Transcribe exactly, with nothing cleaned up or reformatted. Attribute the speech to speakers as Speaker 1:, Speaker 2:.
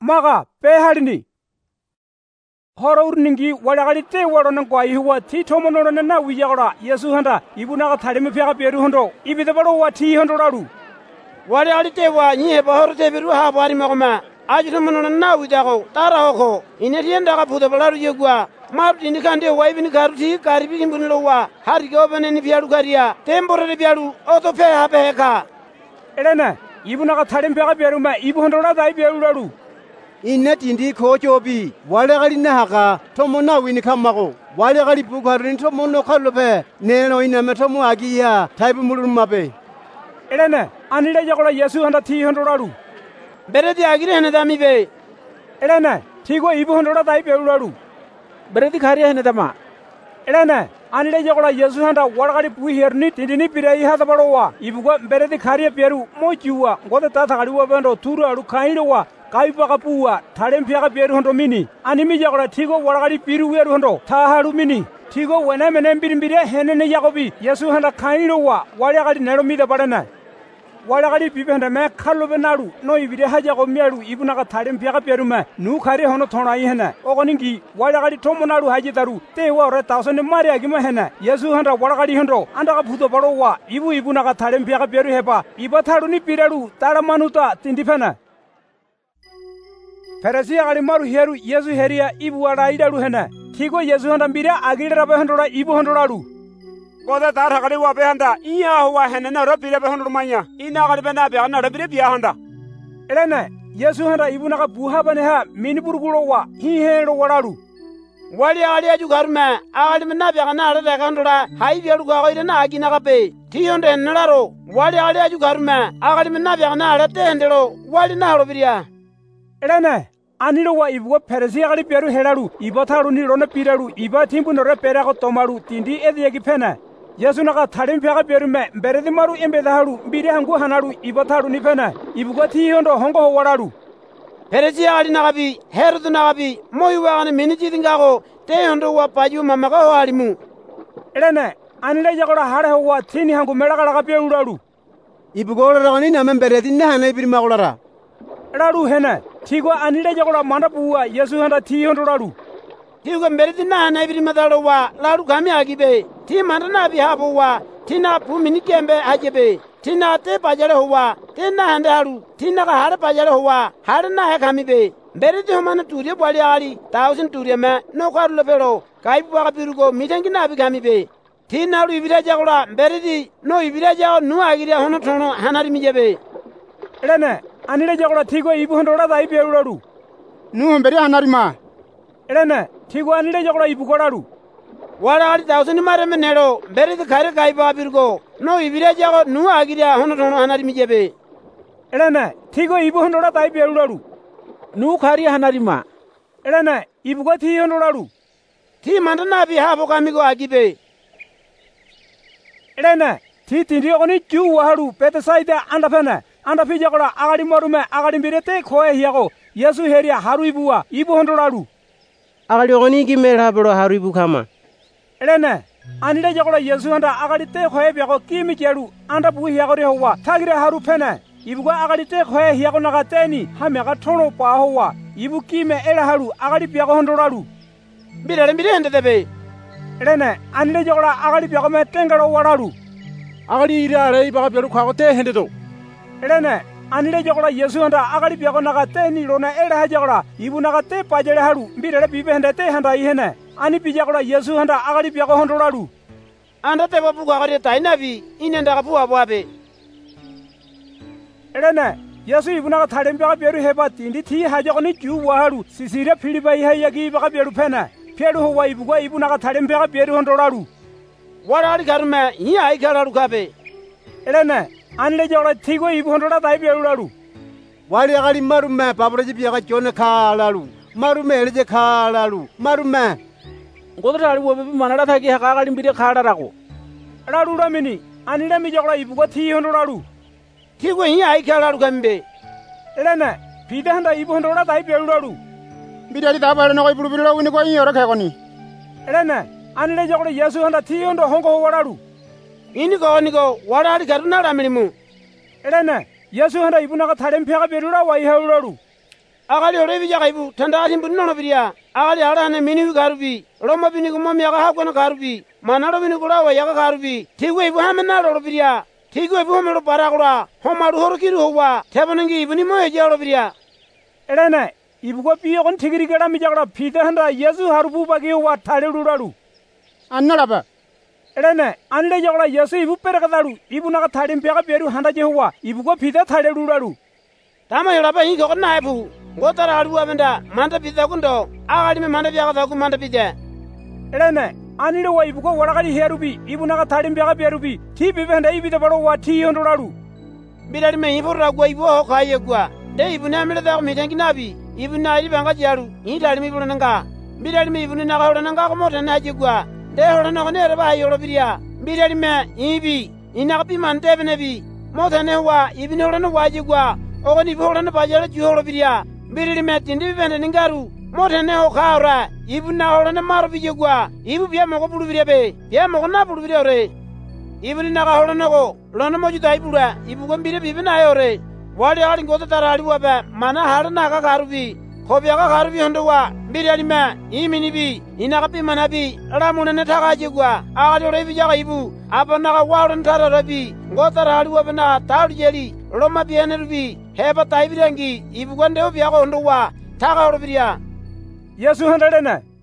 Speaker 1: maga pehalini horauringi walagali te waronan kwa ihuwa ti tomonono na wiyagora Yesu handa ibunaga thalime pyaga peru hondo ibidabalo wa ti hondo ralu
Speaker 2: walagali te wa nyi ba horte beru ha bari magma ajuno monono na widago tara hoko inerienda ga pudo balaru yegwa maru indikande wa ibini garuti karibi kimbunilo wa harige obane ni bialu garia tembore bialu oto pe ha peka
Speaker 1: elena ibunaga thalime pyaga peru ma ibu hondo ra dai beru ralu
Speaker 3: inati ndi khojobi walagali naga tomona wini kamago walagali bugarin tomono khalobe neno ina metomo agiya taibu mulun mabe
Speaker 1: elena anile jagola Yesu handa ti hondo ralu
Speaker 2: beredi agire hene dami be
Speaker 1: elena tigo ibu hondo ra dai beru ralu
Speaker 2: beredi khari hene dama
Speaker 1: elena anile jagola Yesu handa walagali pu herni tidini pirei hada balowa ibugo beredi khari peru mojuwa ngode ta thagari wa bando turu alu khailo wa kaibaga puwa thalem pyaga peru hondo mini animi jagola tigo walagali piru weru hondo thahalu mini tigo wena menen birimbire henene yagobi Yesu handa khailo wa walagali nero mida badana walagali bibenda me khallobe nalu no ibire hajago mialu ibunaga thalem pyaga peru ma nu khare hono thonai hena ogoningi walagali tomonalu hajitaru te wa re thousand mari agima hena Yesu handa walagali hondo andaga bhudo balowa ibu ibunaga thalem pyaga peru heba ibathalu ni piralu tara manuta tindifena Peresi agali maru heru Yesu heria ibu wala idalu hena tigo Yesu handa mbira agile rabe hondora ibu hondolalu
Speaker 4: goda tar hagali wa be handa iya huwa hena na rabire be hondor manya ina gali be na be na rabire biya handa
Speaker 1: elena Yesu handa ibu naga buha bane ha mini burgulo wa hi hero walalu
Speaker 2: wali agali aju garma agali na be na ara de hondora hai bialu ga ire na agina ga be ti honde nalaro wali agali aju garma agali na be na ara te hendelo wali na ro biria
Speaker 1: elena anilo wa ibugo peresi agali peru helalu ibathalu ni rona piralu iba timbu nore perago tomalu tindi ediyegi pena Yesu naga thalim pyaga peru me beredi maru embedahalu mbire hangu hanalu ibathalu ni pena ibugo thi hondo hongo ho walalu
Speaker 2: peresi agali nagabi herudu nagabi moyi wagane miniji dingago te hondo wa paju mamaga ho alimu
Speaker 1: elena anile jagola hare ho wa thini hangu melagala ga peulalu
Speaker 3: ibugo ragani namen beredi na hana ibir magolara
Speaker 1: ralu hena tigo anile jagola manda buwa Yesu handa ti hondo ralu
Speaker 2: tigo beredi na na ibiri madalo wa lalu gami agibe ti manda na bi habu wa tina pumini kembe ajebe tina te pajale huwa tina hande halu tina ga hare pajale huwa hare na he kami be beredi homana turiye bwali ali thousand turiye me no kwaru lopelo kai bwa birugo mitangi na bi kami be tina lu ibira jagola beredi no ibira jago nu agire hono tono hanari mijebe
Speaker 1: elene anile jagola tigo ibu hondora dai beulalu
Speaker 4: nu mberi hanarima
Speaker 1: elene tigo anile jagola ibu goralu
Speaker 2: wala ali thousand mare menelo beri de khare kai ba birgo no ibira jago nu agiria hono hono hanari mijebe
Speaker 1: elene tigo ibu hondora dai beulalu
Speaker 2: nu khari hanarima
Speaker 1: elene ibu go thi hondolalu
Speaker 2: thi mandana bi ha boka migo agibe
Speaker 1: elene thi tindi ogoni ju wahalu petasaida andafana anda fijagola agari morume agari mbirete khoe hiago Yesu heria haru ibuwa ibu hondolalu
Speaker 2: agari ogoni ki mera bro haru ibu khama
Speaker 1: elene anile jagola Yesu handa agari te khoe biago kimi jeru anda bu hiago re howa thagire haru pena ibugo agari te khoe hiago naga teni hamega thono pa howa ibu kime era haru agari biago hondolalu
Speaker 2: birere birende debe
Speaker 1: elene anile jagola agari biago me tengaro walalu
Speaker 4: agari ira re ibaga beru khago te hende do
Speaker 1: elene anile jagola Yesu handa agari biago naga teni rona era ha jagola ibu naga te pajere haru mbirere bibe hende te handa ihene ani bijagola Yesu handa agari biago hondolalu
Speaker 2: anda te babu agari tainabi inenda gapu abwabe
Speaker 1: elene Yesu ibu naga thalem biago beru heba tindi thi hajago ni ju wahalu sisire philibai hayagi biago beru pena pheru ho wa ibu go ibu naga thalem biago beru hondolalu
Speaker 2: wala ali garme hi ai garalu gabe
Speaker 1: elene anile jagola thigo ibu hondola dai beulalu
Speaker 3: wali agali marume babroji biaga jone khalalu marume eleje khalalu marume
Speaker 2: godra ali wobe manada thaki ha agali mbire khada rako
Speaker 1: lalu ramini anile mi jagola ibu go thi hondolalu
Speaker 2: thigo hi ai khalalu gambe
Speaker 1: elene pide handa ibu hondola dai beulalu
Speaker 4: bidari da bare no ibulu bilo wini ko yoro khagoni
Speaker 1: elene anile jagola Yesu handa thi hondo hongo walalu
Speaker 2: ini ko ni ko wala ali garuna ramilimu
Speaker 1: elene Yesu handa ibu naga thalem phega berura wai haulalu
Speaker 2: akali olevijaga ivu tandakatimbuni nolopiria akali alane miniwi karupi loma viniku momiaka hakwena karupi manalo viniku lawa yaka karupi tiku ivu hamenalo olopiria tiku ivu homelo parakula homalu horokiri howa teponengi ivu ni moyeja olopiria
Speaker 1: elene ibugo piyokon tigirigera mijagla pite handa yesu harupu bagi wa thale luralu
Speaker 3: annalaba
Speaker 1: elene anle jagla yesu ibu perakadalu ibu naga thadim pega peru handa jehuwa ibugo pite thale luralu
Speaker 2: tama yolaba hinko ko naibu ngotara alu abenda manda pite kundo akali me manda pyaga taku manda pite
Speaker 1: elene anile wa ibugo waragali herubi ibu naga thadim pega perubi ti bibenda ibide baro wa ti yondolalu
Speaker 2: bidari me ibura gwa ibu ho kaye gwa de ibu na mele da mitengi nabi ibu na iri banga jaru idari mi bulu nanga bidari me ibu na ga hola nanga ko mota na jigwa de hola no ne re ba yolo biria bidari me ibi ina bi man de bene bi mota ne wa ibi ne hola no wajigwa o ni hola no ba jara ju hola biria bidari me tindi bende ningaru mota ne ho khawra ibu na hola ne maru bi jigwa ibu biya mo ko bulu biria be biya mo na bulu biria re ibu ni na ga hola no ko lono mo ju dai bula ibu ko bire bi na yore wali ali ngoto tarali wabe mana harna ka karubi khobya ka karubi hondo wa bidari me imini bi ina ka pimana bi ramuna ne thaka jigwa ali rebi jaga ibu abana ka waron tarara bi ngoto tarali wabe na taru jeli loma bi enerbi heba taibirangi ibu gonde obi ya hondo wa thaka robiria
Speaker 1: yesu handa lene